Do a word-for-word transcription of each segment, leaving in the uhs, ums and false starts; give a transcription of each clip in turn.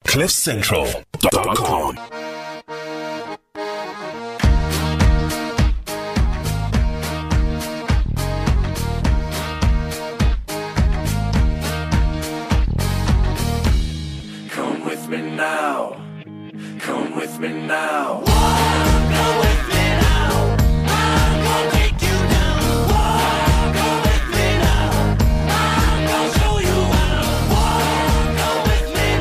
cliff central dot com. Come with me now. Come with me now. Come with me now. I'm gonna take you down. Come with me now. I'm gonna show you how. Come with me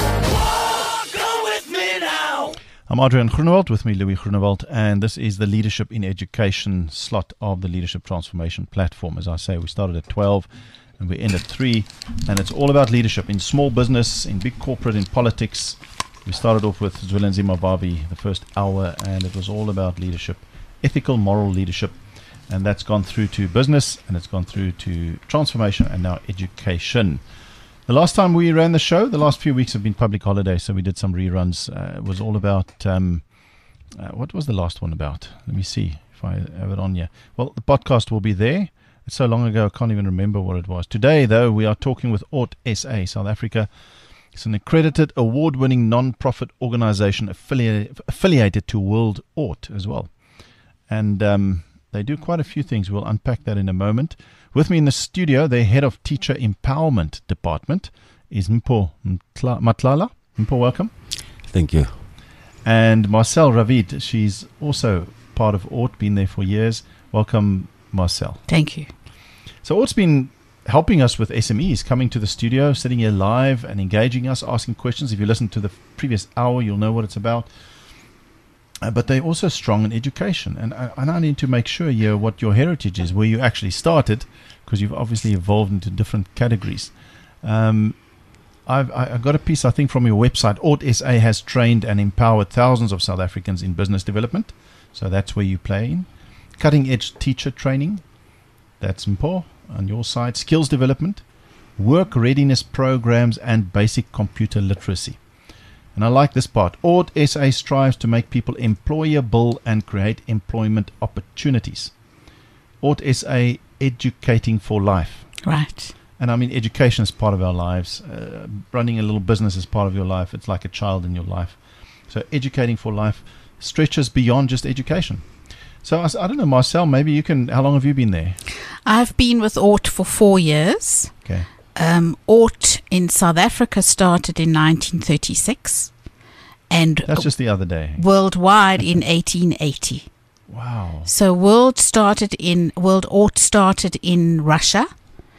now. Come with me now. I'm Adrian Groenewald, with me Louis Groenewald, and this is the Leadership in Education slot of the Leadership Transformation Platform. As I say, we started at twelve and we end at three, and it's all about leadership in small business, in big corporate, in politics. We started off with Zwelinzima Babi the first hour, and it was all about leadership, ethical, moral leadership, and that's gone through to business, and it's gone through to transformation, and now education. The last time we ran the show, the last few weeks have been public holidays, so we did some reruns. Uh, it was all about, um, uh, what was the last one about? Let me see if I have it on here. Well, the podcast will be there. It's so long ago, I can't even remember what it was. Today, though, we are talking with O R T S A, South Africa. It's an accredited, award-winning non-profit organization affiliated, affiliated to World O R T as well. And um, they do quite a few things. We'll unpack that in a moment. With me in the studio, their head of teacher empowerment department is Mpho Matlala. Mpho, welcome. Thank you. And Marcel Ravid, she's also part of O R T, been there for years. Welcome, Marcel. Thank you. So O R T's been helping us with S M Es, coming to the studio, sitting here live and engaging us, asking questions. If you listen to the previous hour, you'll know what it's about. Uh, but they're also strong in education. And I, and I need to make sure here what your heritage is, where you actually started, because you've obviously evolved into different categories. Um, I've I got a piece, I think, from your website. O R T S A has trained and empowered thousands of South Africans in business development. So that's where you play in. Cutting-edge teacher training. That's Mpho. On your side, skills development, work readiness programs, and basic computer literacy. And I like this part. O R T S A strives to make people employable and create employment opportunities. O R T S A educating for life. Right. And I mean, education is part of our lives. Uh, running a little business is part of your life. It's like a child in your life. So educating for life stretches beyond just education. So I, I don't know, Marcel, maybe you can, how long have you been there? I've been with O R T for four years. Okay. Um, O R T in South Africa started in nineteen thirty-six. And That's just the other day. worldwide in eighteen eighty. Wow. So World started in World O R T started in Russia,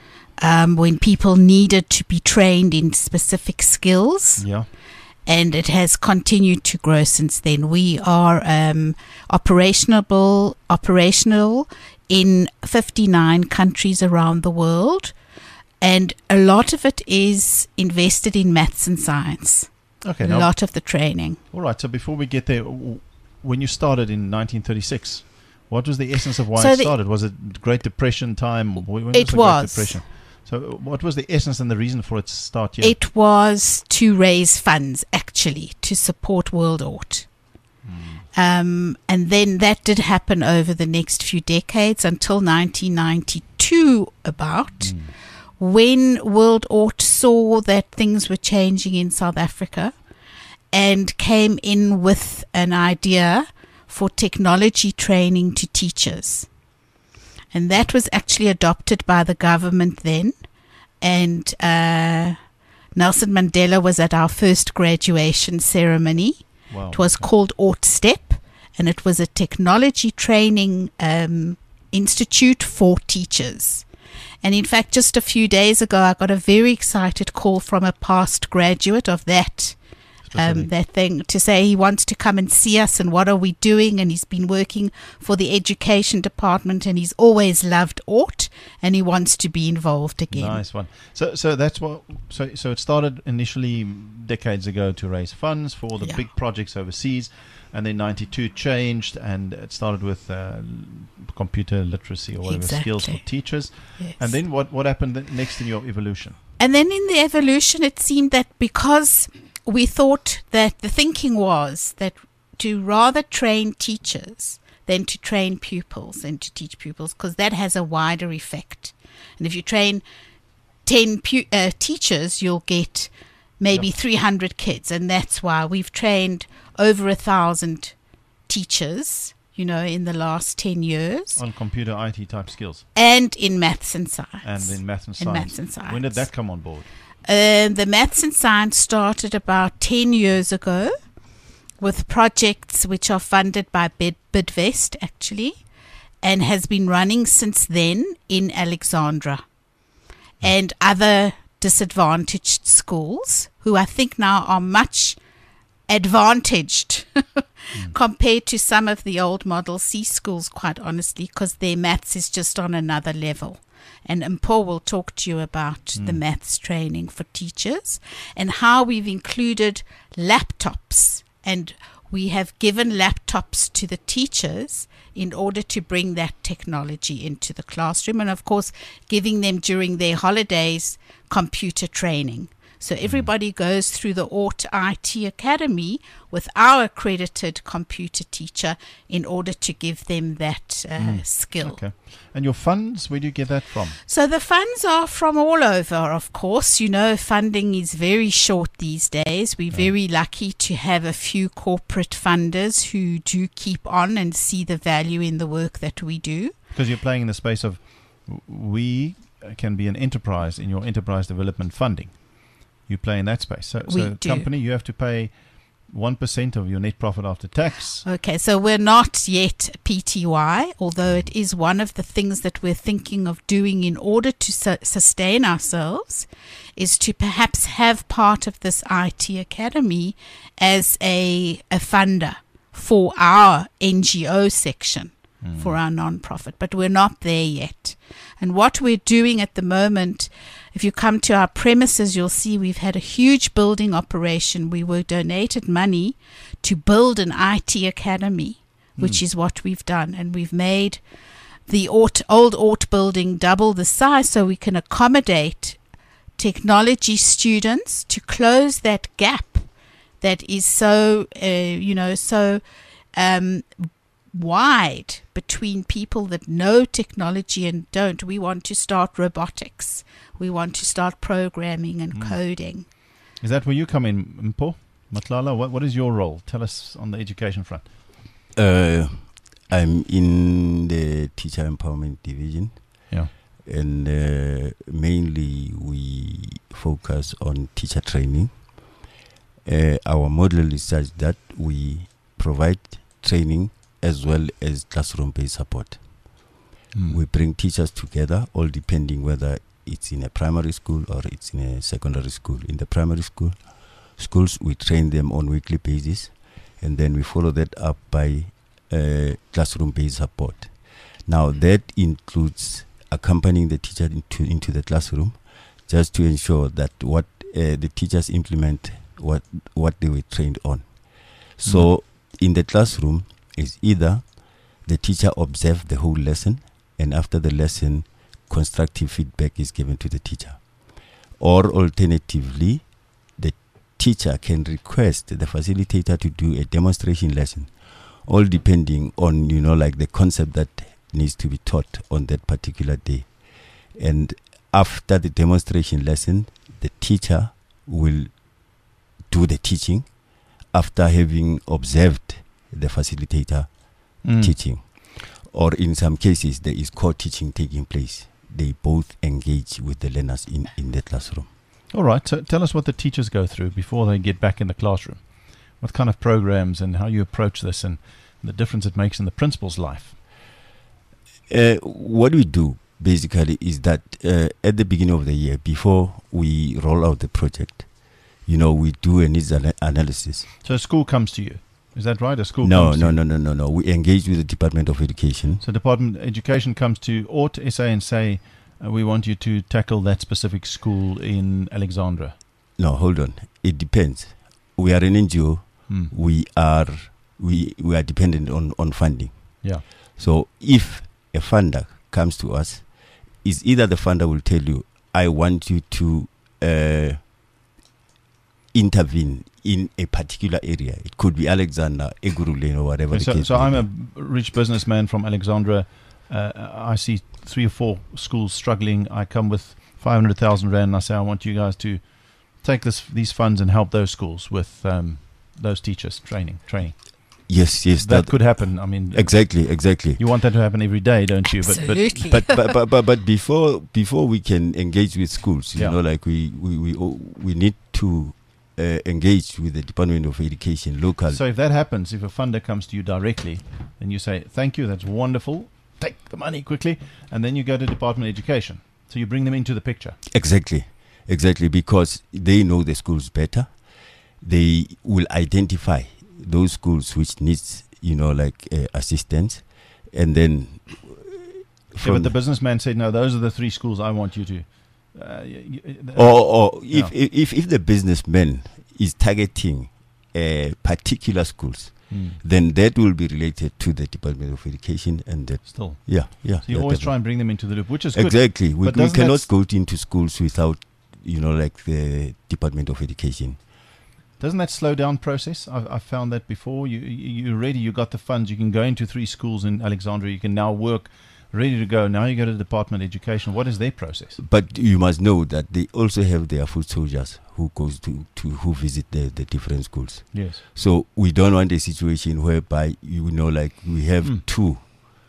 um, when people needed to be trained in specific skills. Yeah. And it has continued to grow since then. We are um, operational, operational in fifty-nine countries around the world, and a lot of it is invested in maths and science. Okay. A Now, lot of the training. all right. So before we get there, w- when you started in nineteen thirty-six, what was the essence of why So it the- started? Was it Great Depression time? When It the Great was. Depression? So what was the essence and the reason for its start here? It was to raise funds, actually, to support World O R T. Um, and then that did happen over the next few decades until nineteen ninety-two about, Mm. when World O R T saw that things were changing in South Africa and came in with an idea for technology training to teachers. And that was actually adopted by the government then. And uh, Nelson Mandela was at our first graduation ceremony. Wow. It was called O R T STEP, and it was a technology training um, institute for teachers. And in fact, just a few days ago, I got a very excited call from a past graduate of that um, that thing to say he wants to come and see us and what are we doing. And he's been working for the education department, and he's always loved O R T, and he wants to be involved again. Nice one. So, so that's what. So, so it started initially decades ago to raise funds for the Yeah. big projects overseas, and then ninety-two changed, and it started with uh, computer literacy or whatever skills for Exactly. teachers. Yes. And then what? What happened th- next in your evolution? And then in the evolution, it seemed that because we thought that the thinking was that to rather train teachers than to train pupils and to teach pupils, because that has a wider effect. And if you train ten pu- uh, teachers, you'll get maybe Yep. three hundred kids. And that's why we've trained over a thousand teachers, you know, in the last ten years, On computer I T type skills and in maths and science. and in maths and In science. maths and science. When did that come on board? Um, the maths and science started about ten years ago with projects which are funded by Bid- Bidvest, actually, and has been running since then in Alexandra and other disadvantaged schools who I think now are much advantaged compared to some of the old Model C schools, quite honestly, because their maths is just on another level. And Mpho will talk to you about the maths training for teachers and how we've included laptops, and we have given laptops to the teachers in order to bring that technology into the classroom, and of course giving them during their holidays computer training. So everybody goes through the A U T I T Academy with our accredited computer teacher in order to give them that uh, skill. Okay. And your funds, where do you get that from? So the funds are from all over, of course. You know, funding is very short these days. We're very lucky to have a few corporate funders who do keep on and see the value in the work that we do. Because you're playing in the space of, w- we can be an enterprise in your enterprise development funding. You play in that space. So, We so do. company, you have to pay one percent of your net profit after tax. Okay, so we're not yet P T Y, although it is one of the things that we're thinking of doing in order to su- sustain ourselves, is to perhaps have part of this I T Academy as a, a funder for our N G O section, for our non-profit. But we're not there yet. And what we're doing at the moment, if you come to our premises, you'll see we've had a huge building operation. We were donated money to build an I T academy, which is what we've done. And we've made the Ort, old Ort building double the size so we can accommodate technology students to close that gap that is so, uh, you know, so um, wide between people that know technology and don't. We want to start robotics. We want to start programming and coding. Is that where you come in, Mpho? Matlala, what, what is your role? Tell us on the education front. Uh, I'm in the teacher empowerment division, Yeah. and uh, mainly we focus on teacher training. Uh, our model is such that we provide training as well as classroom-based support. We bring teachers together, all depending whether it's in a primary school or it's in a secondary school. In the primary school schools, we train them on weekly basis, and then we follow that up by uh, classroom-based support. Now, that includes accompanying the teacher into into the classroom, just to ensure that what uh, the teachers implement what what they were trained on. So, in the classroom is either the teacher observes the whole lesson, and after the lesson, constructive feedback is given to the teacher. Or alternatively, the teacher can request the facilitator to do a demonstration lesson, all depending on, you know, like the concept that needs to be taught on that particular day. And after the demonstration lesson, the teacher will do the teaching after having observed the facilitator Mm. teaching. Or in some cases, there is co-teaching taking place. They both engage with the learners in, in the classroom. All right. So tell us what the teachers go through before they get back in the classroom. What kind of programs and how you approach this and the difference it makes in the principal's life. Uh, what we do basically is that uh, at the beginning of the year, before we roll out the project, you know, we do a needs ana- analysis. So a school comes to you. Is that right? A school No, comes no, to no, no, no, no. We engage with the Department of Education. So Department of Education comes to A U T S A and say, uh, we want you to tackle that specific school in Alexandra. No, hold on. It depends. We are an N G O. Hmm. We are we we are dependent on, on funding. Yeah. So if a funder comes to us, is either the funder will tell you, I want you to uh, intervene in a particular area. It could be Alexander, Egurulane, or whatever Okay, the so case so may I'm be. a rich businessman from Alexandra. Uh, I see three or four schools struggling. I come with five hundred thousand rand and I say, I want you guys to take this these funds and help those schools with um, those teachers training training. Yes, yes, That, could happen. I mean, exactly, exactly. you want that to happen every day, don't you? But, Absolutely. But but, but but but before before we can engage with schools, you Yeah. know, like we we we, o- we need to uh, engage with the Department of Education local. but so if that happens, if a funder comes to you directly, then you say, "Thank you, that's wonderful. Take the money quickly," and then you go to Department of Education. So you bring them into the picture. Exactly, exactly, because they know the schools better. They will identify those schools which needs, you know, like uh, assistance, and then. Yeah, from but the businessman said, "No, those are the three schools I want you to." Uh, y- y- or or if, Yeah. if if the businessman is targeting uh, particular schools, Hmm. then that will be related to the Department of Education, and that Still, yeah yeah. so you yeah, always definitely. try and bring them into the loop, which is good. Exactly. We, But we doesn't that cannot s- go into schools without, you know, like the Department of Education. Doesn't that slow down process? I've, I've found that before. You, you, you're ready. You got the funds. You can go into three schools in Alexandria. You can now work, ready to go. Now you go to the Department of Education. What is their process? But you must know that they also have their foot soldiers who goes to, to who visit the, the different schools. Yes. So we don't want a situation whereby, you know, like we have Mm. two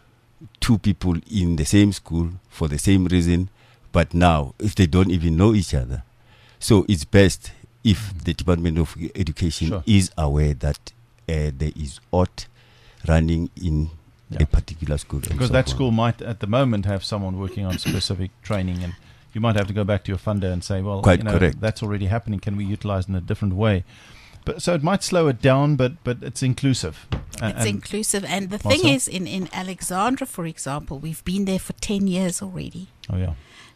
two people in the same school for the same reason, but now if they don't even know each other. So it's best if the Department of Education Sure. is aware that uh, there is ought running in Yeah. a particular school. and Because so that on. school might, at the moment, have someone working on specific training, and you might have to go back to your funder and say, well, Quite you know, correct. that's already happening. Can we utilize it in a different way? But so it might slow it down, but but it's inclusive. A- It's and- inclusive. And the Marcel? thing is, in, in Alexandra, for example, we've been there for ten years already. oh yeah.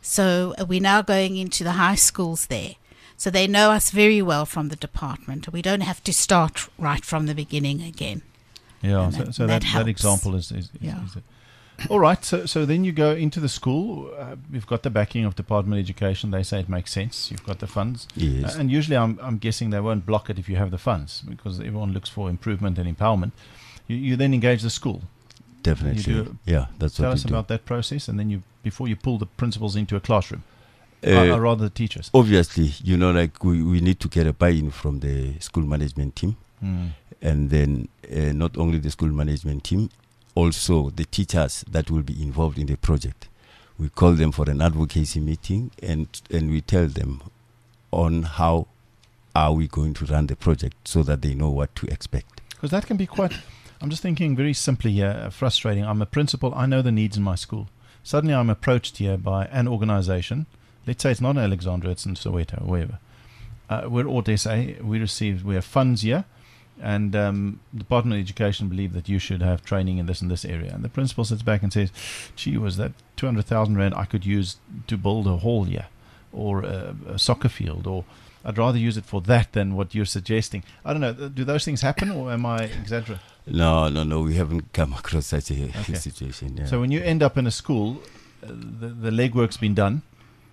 So uh, we're now going into the high schools there. So they know us very well from the department. We don't have to start right from the beginning again. Yeah, And so, that- so that that, that helps. example is, is, is, Yeah. is it. All right, so so then you go into the school. Uh, you've got the backing of Department of Education. They say it makes sense. You've got the funds. Yes. Uh, and usually I'm, I'm guessing they won't block it if you have the funds, because everyone looks for improvement and empowerment. You, you then engage the school. Definitely. you do- Yeah, that's Tell what us we do. about that process, and then you before you pull the principals into a classroom, Uh, or, or rather the teachers. Obviously, you know, like we, we need to get a buy-in from the school management team, Mm. and then uh, not only the school management team, also the teachers that will be involved in the project. We call them for an advocacy meeting, and and we tell them on how are we going to run the project so that they know what to expect. Because that can be quite, I'm just thinking very simply here, uh, frustrating. I'm a principal, I know the needs in my school. Suddenly I'm approached here by an organization. Let's say it's not in Alexandria, it's in Soweto or wherever. Uh, we're Aut S A, we receive, we have funds here, and um, the Department of Education believe that you should have training in this and this area. And the principal sits back and says, gee, was that two hundred thousand rand I could use to build a hall here, or a, a soccer field, or I'd rather use it for that than what you're suggesting. I don't know. th- Do those things happen, or am I exaggerating? No, no, no, we haven't come across such a Okay. situation. Yeah. So when you end up in a school, uh, the, the legwork's been done,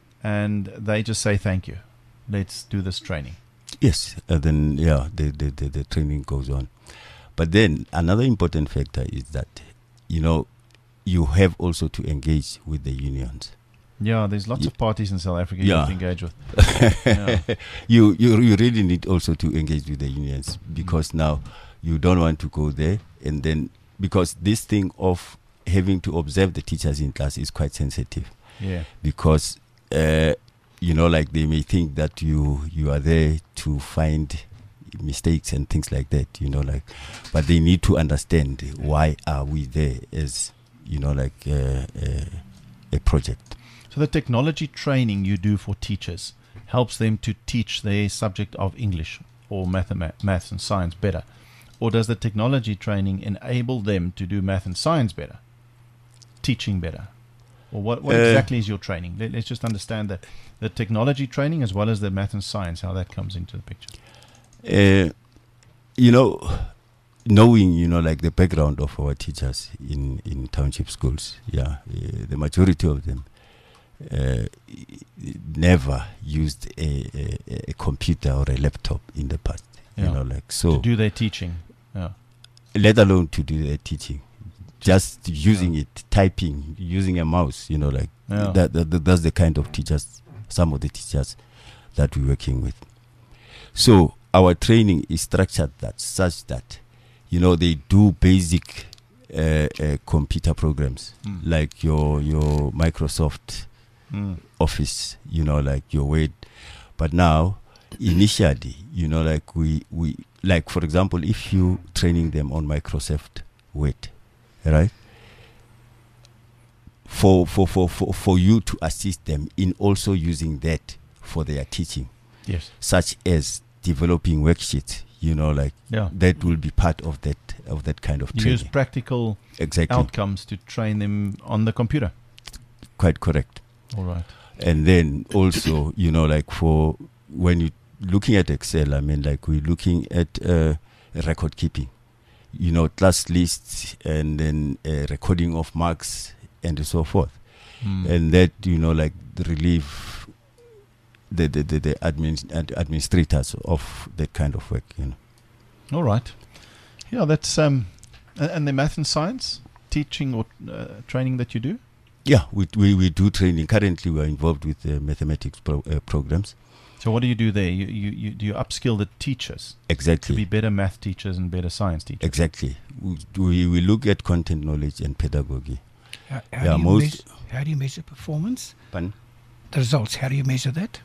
and they just say thank you. Let's do this training. Yes, and then yeah, the, the, the, the training goes on. But then another important factor is that, you know, you have also to engage with the unions. Yeah, there's lots Ye- of parties in South Africa you Yeah. have to engage with. Yeah. you, you you really need also to engage with the unions, because now you don't want to go there and then, because this thing of having to observe the teachers in class is quite sensitive, Yeah. because uh, you know, like they may think that you you are there to find mistakes and things like that, you know, like, but they need to understand why are we there as, you know, like uh, uh, a project. So the technology training you do for teachers helps them to teach their subject of English or mathema- maths and science better. Or does the technology training enable them to do math and science better, teaching better? Or what, what Uh, exactly is your training? Let, let's just understand that the technology training as well as the math and science, how that comes into the picture. Uh, you know, knowing, you know, like the background of our teachers in, in township schools, yeah, uh, the majority of them uh, never used a, a, a computer or a laptop in the past, Yeah. you know, like, To so, do their teaching. Yeah. let alone to do their teaching. Just using it, typing, using a mouse, you know, like Yeah. that, that. That's the kind of teachers, some of the teachers that we're working with. So our training is structured that such that, you know, they do basic uh, uh, computer programs Mm. like your your Microsoft Mm. Office, you know, like your Word. But now, initially, you know, like we, we like, for example, if you training them on Microsoft Word, right? For, for, for, for, for you to assist them in also using that for their teaching, Yes. such as developing worksheets, you know, like Yeah. that will be part of that of that kind of You training. use practical Exactly, outcomes to train them on the computer. quite correct. All right. And then also, you know, like for when you looking at Excel, I mean, like we're looking at uh, record keeping, you know, class lists and then uh, recording of marks and so forth. Mm. And that, you know, like relieve the the the, the admin, ad, administrators of that kind of work, you know. All right. Yeah, that's um, a- and the math and science teaching or uh, training that you do. Yeah, we, we we do training. Currently, we are involved with uh, mathematics pro, uh, programs. So what do you do there? You, you, you do you upskill the teachers to Exactly. be better math teachers and better science teachers? Exactly. We, we we look at content knowledge and pedagogy. How, how, Yeah, do you most- measure, how do you measure performance? Pardon? The results, how do you measure that?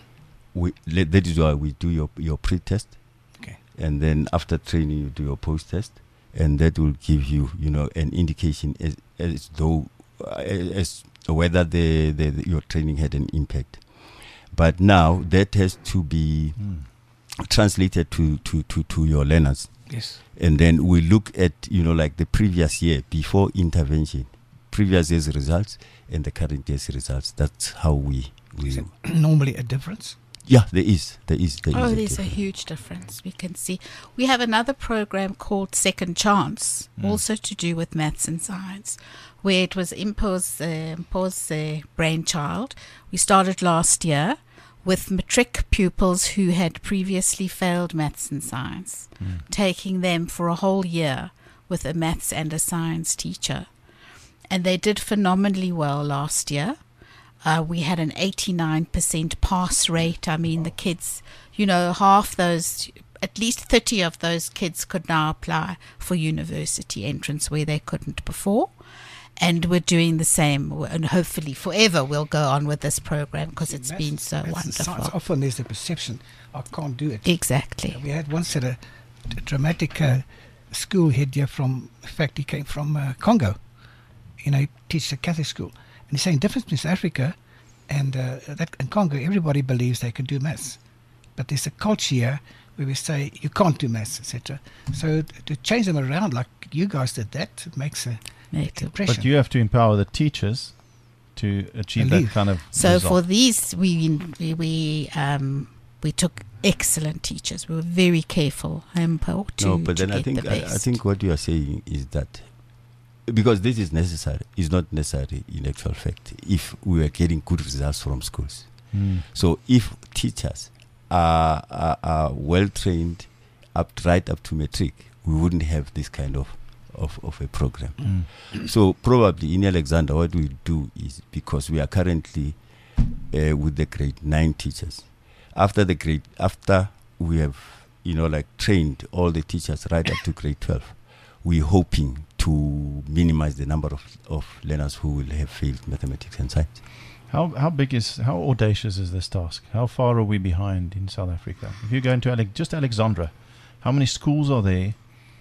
We, le- that is why we do your your pre-test, Okay. and then after training you do your post-test, and that will give you, you know, an indication as as though uh, as whether the, the, the your training had an impact. But now that has to be Mm. translated to, to, to, to your learners, Yes. and then we look at, you know, like the previous year before intervention, previous year's results and the current year's results. That's how we we. Is it normally a difference? Yeah, there is, there is, there Oh, is. there's a difference. huge difference. We can see. We have another program called Second Chance, Mm. also to do with maths and science, where it was Impo's, uh, Impo's uh, brainchild. We started last year with matric pupils who had previously failed maths and science, Mm. taking them for a whole year with a maths and a science teacher. And they did phenomenally well last year. Uh, we had an eighty-nine percent pass rate. I mean, the kids, you know, half those, at least thirty of those kids could now apply for university entrance where they couldn't before. And we're doing the same. And hopefully forever we'll go on with this program because it's Maths- been so maths and science, wonderful. often there's the perception, I can't do it. Exactly. We had once at a, a dramatic uh, school head here from, in fact, he came from uh, Congo. You know, he teaches a Catholic school. And he's saying difference between South Africa and, uh, that, and Congo, everybody believes they can do maths. But there's a culture here where we say you can't do maths, et cetera. So t- to change them around like you guys did that, it makes a Make it- impression. But you have to empower the teachers to achieve that Believe. kind of So result. for these, we we we, um, we took excellent teachers. We were very careful um, to, No, but to then I get think the I, I best. think what you are saying is that because this is necessary, is not necessary in actual fact. If we were getting good results from schools, Mm. so if teachers are are, are well trained, up right up to matric, we wouldn't have this kind of of, of a program. Mm. So probably in Alexander, what we do is because we are currently uh, with the grade nine teachers. After the grade, after we have, you know, like trained all the teachers right up to grade twelve, we're hoping to minimize the number of, of learners who will have failed mathematics and science. How how big is how audacious is this task? How far are we behind in South Africa? If you go into Ale- just Alexandra, how many schools are there,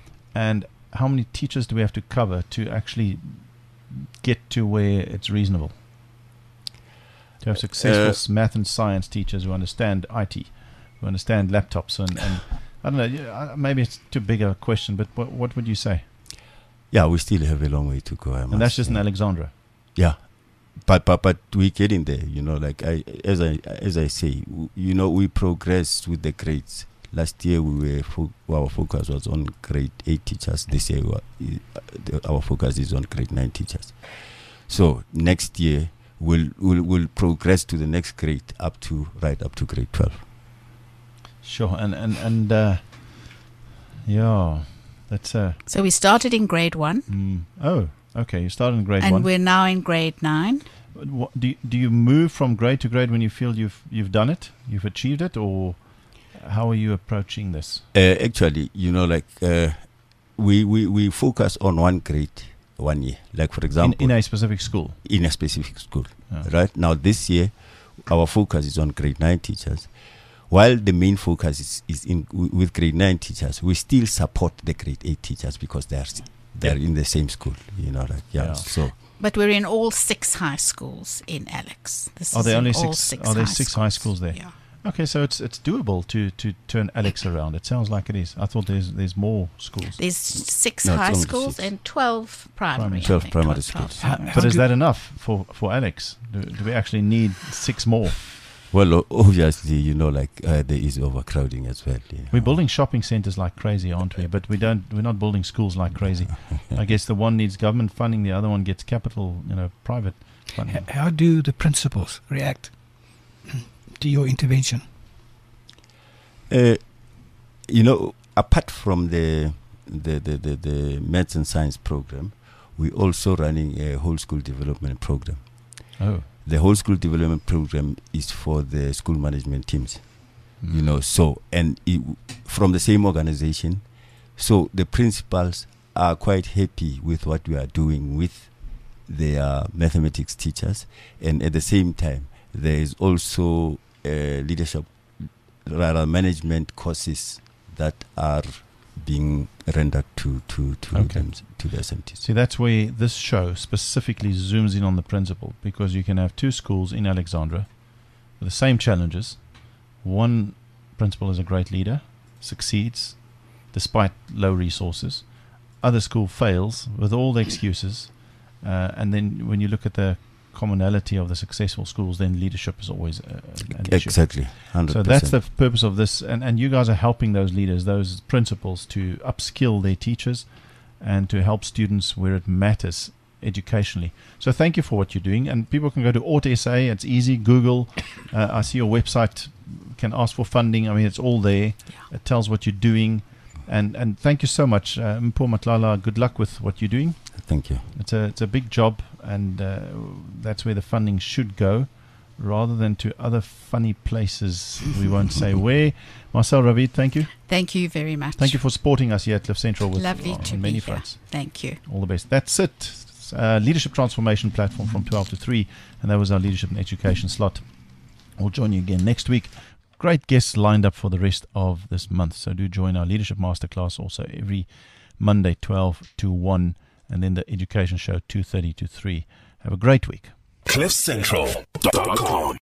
and how many teachers do we have to cover to actually get to where it's reasonable? To have successful Uh, s- math and science teachers who understand I T, who understand laptops, and, and I don't know. yeah, uh, Maybe it's too big a question, but what, what would you say? Yeah, we still have a long way to go. I And that's must just in say. Alexandra. Yeah, but but but we getting there. You know, like I as I as I say, w- you know, we progressed with the grades. Last year we were fo- our focus was on grade eight teachers. This year we are, uh, the, our focus is on grade nine teachers. So next year we'll we'll we'll progress to the next grade up to right up to grade twelve. Sure, and and and uh, yeah, that's uh. So we started in grade one, Mm, oh, okay. You started in grade and one. we're now in grade nine. What, do you, do you move from grade to grade when you feel you've you've done it, you've achieved it, or how are you approaching this? Uh, actually, you know, like uh, we, we, we focus on one grade, one year. Like, for In, example, in a specific school? in a specific school. Yeah. Right? Now, this year, our focus is on grade nine teachers. While the main focus is, is in w- with grade nine teachers, we still support the grade eight teachers because they are s- they're in the same school. You know, like yeah. Yeah. So But we're in all six high schools in Alex. This Are is there in only all six- six are there high six high schools there? Yeah. Okay, so it's it's doable to, to turn Alex around. It sounds like it is. I thought there's there's more schools. There's six No, it's high only schools six. and twelve primary. Primary. I twelve think, primary twelve, schools. twelve. How- But is do- that enough for, for Alex? Do, do we actually need six more? well, o- obviously, you know, like uh, there is overcrowding as well. you We're know. building shopping centres like crazy, aren't we? But we don't. We're not building schools like crazy. I guess the one needs government funding, the other one gets capital, you know, private funding. H- How do the principals react to your intervention? Uh, you know, apart from the the, the, the the maths and science program, we also running a whole school development program. Oh, The whole school development program is for the school management teams. Mm. You know, so and it, from the same organization, so the principals are quite happy with what we are doing with their mathematics teachers, and at the same time, there is also uh, leadership, rather management courses that are being rendered to to to Okay. them, to the S M Ts. See, that's where this show specifically zooms in on the principal, because you can have two schools in Alexandra with the same challenges. One principal is a great leader, succeeds despite low resources. Other school fails with all the excuses. Uh, and then when you look at the commonality of the successful schools, then leadership is always uh, an issue. Exactly, hundred So percent. that's the f- purpose of this, and, and you guys are helping those leaders, those principals, to upskill their teachers and to help students where it matters educationally. So thank you for what you're doing, and people can go to Auto S A. It's easy. Google. Uh, I see your website. Can ask for funding. I mean, it's all there. It tells what you're doing, and and thank you so much, uh, Mpho Matlala. Good luck with what you're doing. Thank you. It's a it's a big job, and uh, that's where the funding should go, rather than to other funny places. We won't say where. Marcel Ravid, thank you. Thank you very much. Thank you for supporting us here at Cliff Central with Lovely on to many be fronts. here. Thank you. All the best. That's it. Uh, leadership Transformation Platform from twelve to three, and that was our Leadership and Education slot. We'll join you again next week. Great guests lined up for the rest of this month, so do join our Leadership Masterclass also every Monday twelve to one, and then the Education Show two thirty to three. Have a great week. cliff central dot com